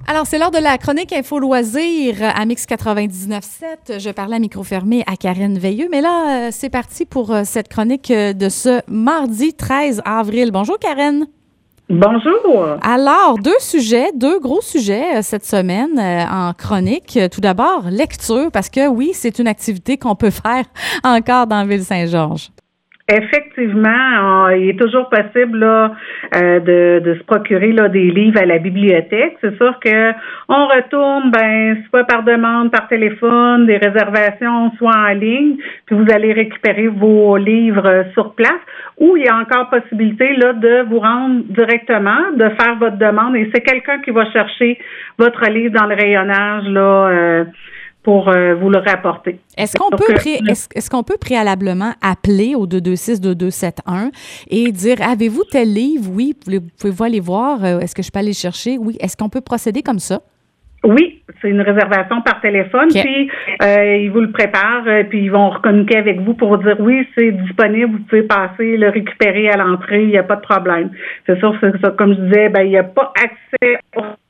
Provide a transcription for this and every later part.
Alors, c'est l'heure de la chronique Info Loisirs à Mix 99.7. Je parlais à micro fermé à Karine Veilleux, mais là, c'est parti pour cette chronique de ce mardi 13 avril. Bonjour, Karine. Bonjour. Alors, deux gros sujets cette semaine en chronique. Tout d'abord, lecture, parce que oui, c'est une activité qu'on peut faire encore dans Ville-Saint-Georges. Effectivement, il est toujours possible là, de se procurer là, des livres à la bibliothèque. C'est sûr que on retourne, soit par demande, par téléphone, des réservations, soit en ligne, puis vous allez récupérer vos livres sur place. Ou il y a encore possibilité là de vous rendre directement, de faire votre demande, et c'est quelqu'un qui va chercher votre livre dans le rayonnage là. Pour vous le rapporter. Est-ce qu'on peut préalablement appeler au 226-2271 et dire « Avez-vous tel livre? Oui, pouvez-vous aller voir? Est-ce que je peux aller le chercher? » Oui. Est-ce qu'on peut procéder comme ça? Oui, c'est une réservation par téléphone, okay. Puis ils vous le préparent, puis ils vont communiquer avec vous pour vous dire « Oui, c'est disponible, vous pouvez passer, le récupérer à l'entrée, il n'y a pas de problème. » C'est sûr, c'est ça, comme je disais, il n'y a pas accès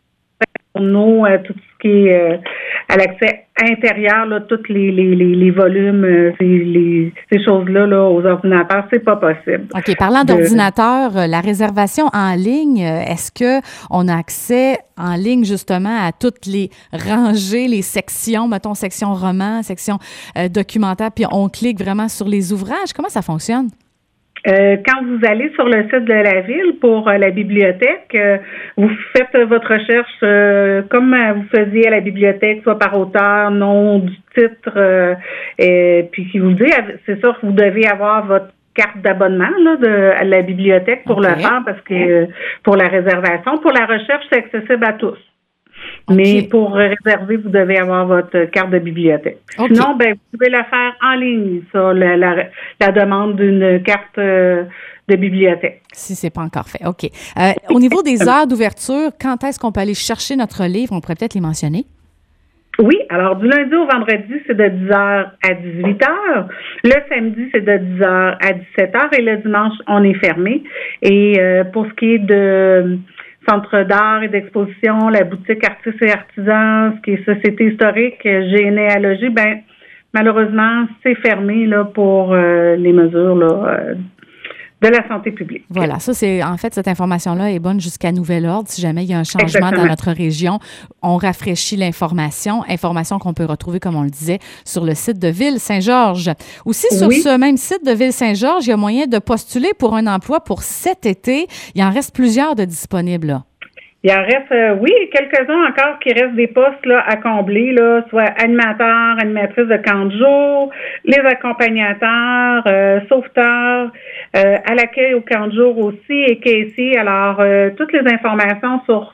nous, tout ce qui est à l'accès intérieur, là, tous les volumes, ces choses-là là, aux ordinateurs, c'est pas possible. OK. Parlant d'ordinateur, la réservation en ligne, est-ce qu'on a accès en ligne justement à toutes les rangées, les sections, mettons section roman, section documentaire, puis on clique vraiment sur les ouvrages? Comment ça fonctionne? Quand vous allez sur le site de la ville pour la bibliothèque, vous faites votre recherche comme vous faisiez à la bibliothèque, soit par auteur, nom du titre, puis qui vous dit, c'est sûr que vous devez avoir votre carte d'abonnement là, à la bibliothèque pour le faire, parce que pour la réservation. Pour la recherche, c'est accessible à tous. Mais pour réserver, vous devez avoir votre carte de bibliothèque. Sinon, vous pouvez la faire en ligne, ça, la demande d'une carte de bibliothèque. Si c'est pas encore fait, OK. Au niveau des heures d'ouverture, quand est-ce qu'on peut aller chercher notre livre? On pourrait peut-être les mentionner. Oui, alors du lundi au vendredi, c'est de 10h à 18h. Le samedi, c'est de 10h à 17h. Et le dimanche, on est fermé. Et pour ce qui est de centre d'art et d'exposition, la boutique Artistes et Artisans, ce qui est Société historique, généalogie, malheureusement, c'est fermé là pour les mesures là, de la santé publique. Voilà, ça c'est en fait cette information-là est bonne jusqu'à nouvel ordre. Si jamais il y a un changement dans notre région, on rafraîchit l'information qu'on peut retrouver, comme on le disait, sur le site de Ville-Saint-Georges. Aussi, sur ce même site de Ville-Saint-Georges, il y a moyen de postuler pour un emploi pour cet été. Il en reste plusieurs de disponibles là. Il en reste, quelques-uns encore qui restent des postes là, à combler, là, soit animateurs, animatrices de camp de jour, les accompagnateurs, sauveteurs, à l'accueil au camp de jour aussi et caissiers. Alors, toutes les informations sur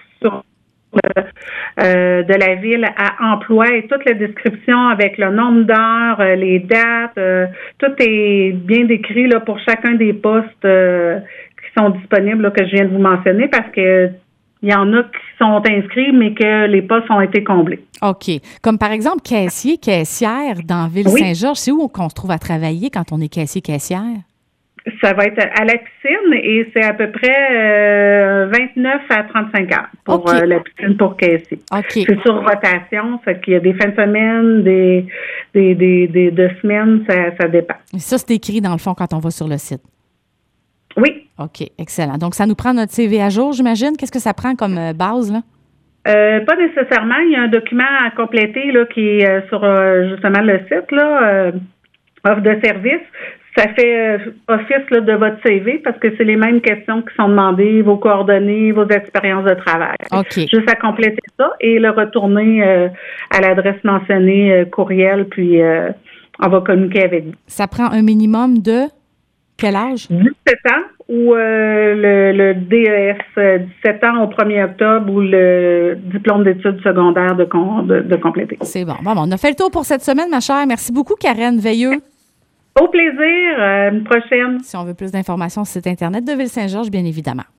de la ville à emploi et toute la description avec le nombre d'heures, les dates, tout est bien décrit là, pour chacun des postes qui sont disponibles là, que je viens de vous mentionner parce que il y en a qui sont inscrits, mais que les postes ont été comblés. OK. Comme par exemple, caissier, caissière dans Ville-Saint-Georges, c'est où qu'on se trouve à travailler quand on est caissier, caissière? Ça va être à la piscine et c'est à peu près 29 à 35 heures pour la piscine pour caissier. Okay. C'est sur rotation, fait qu'il y a des fins de semaine, de semaines, ça dépend. Ça, c'est écrit dans le fond quand on va sur le site? Oui. OK, excellent. Donc, ça nous prend notre CV à jour, j'imagine. Qu'est-ce que ça prend comme base, là? Pas nécessairement. Il y a un document à compléter là, qui est sur justement le site, là, offre de service. Ça fait office là, de votre CV parce que c'est les mêmes questions qui sont demandées, vos coordonnées, vos expériences de travail. Okay. Juste à compléter ça et le retourner à l'adresse mentionnée courriel, puis on va communiquer avec vous. Ça prend un minimum de quel âge? 17 ans ou le DES, 17 ans au 1er octobre ou le diplôme d'études secondaires de compléter. C'est bon. Bon, on a fait le tour pour cette semaine, ma chère. Merci beaucoup, Karine Veilleux. Au plaisir. Une prochaine. Si on veut plus d'informations sur le site Internet de Ville-Saint-Georges, bien évidemment.